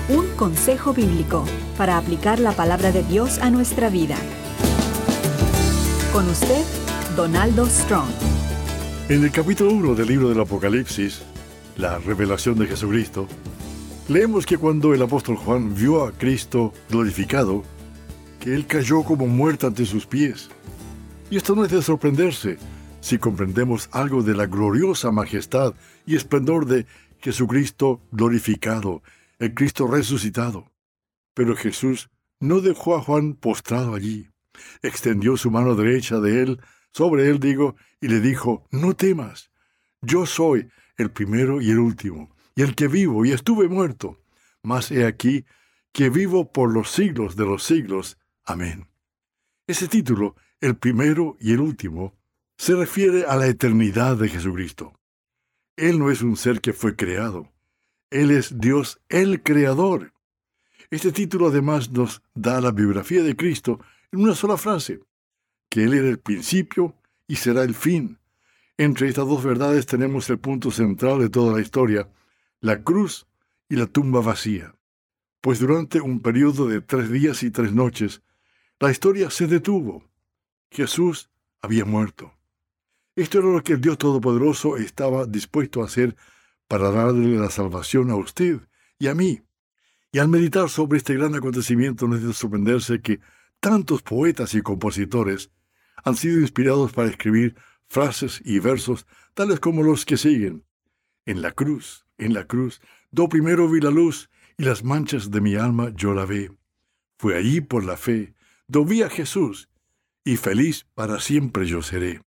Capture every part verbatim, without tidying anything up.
Un consejo bíblico para aplicar la palabra de Dios a nuestra vida. Con usted, Donaldo Strong. En el capítulo uno del libro del Apocalipsis, la revelación de Jesucristo, leemos que cuando el apóstol Juan vio a Cristo glorificado, que él cayó como muerto ante sus pies. Y esto no es de sorprenderse si comprendemos algo de la gloriosa majestad y esplendor de Jesucristo glorificado, el Cristo resucitado. Pero Jesús no dejó a Juan postrado allí. Extendió su mano derecha de él, sobre él digo, y le dijo: no temas, yo soy el primero y el último, y el que vivo y estuve muerto, mas he aquí que vivo por los siglos de los siglos. Amén. Ese título, el primero y el último, se refiere a la eternidad de Jesucristo. Él no es un ser que fue creado. Él es Dios, el Creador. Este título además nos da la biografía de Cristo en una sola frase, que Él era el principio y será el fin. Entre estas dos verdades tenemos el punto central de toda la historia, la cruz y la tumba vacía. Pues durante un periodo de tres días y tres noches, la historia se detuvo. Jesús había muerto. Esto era lo que el Dios Todopoderoso estaba dispuesto a hacer para darle la salvación a usted y a mí. Y al meditar sobre este gran acontecimiento no es de sorprenderse que tantos poetas y compositores han sido inspirados para escribir frases y versos tales como los que siguen. En la cruz, en la cruz, do primero vi la luz, y las manchas de mi alma yo la ve. Fue allí por la fe, do vi a Jesús, y feliz para siempre yo seré.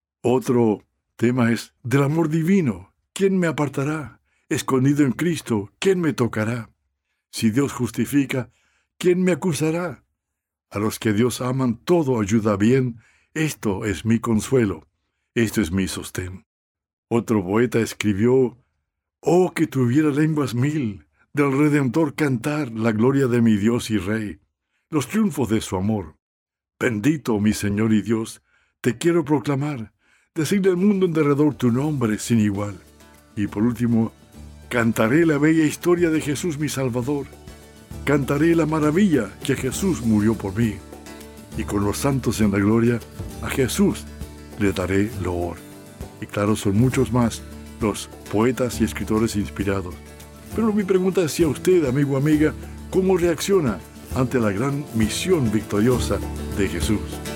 Otro tema es del amor divino. ¿Quién me apartará? Escondido en Cristo, ¿quién me tocará? Si Dios justifica, ¿quién me acusará? A los que Dios aman todo ayuda bien. Esto es mi consuelo, esto es mi sostén. Otro poeta escribió: oh, que tuviera lenguas mil, del Redentor cantar la gloria de mi Dios y Rey, los triunfos de su amor. Bendito, mi Señor y Dios, te quiero proclamar, decirle al mundo en derredor tu nombre sin igual. Y por último, cantaré la bella historia de Jesús mi Salvador. Cantaré la maravilla que Jesús murió por mí. Y con los santos en la gloria, a Jesús le daré loor. Y claro, son muchos más los poetas y escritores inspirados. Pero mi pregunta es si a usted, amigo o amiga, ¿cómo reacciona ante la gran misión victoriosa de Jesús?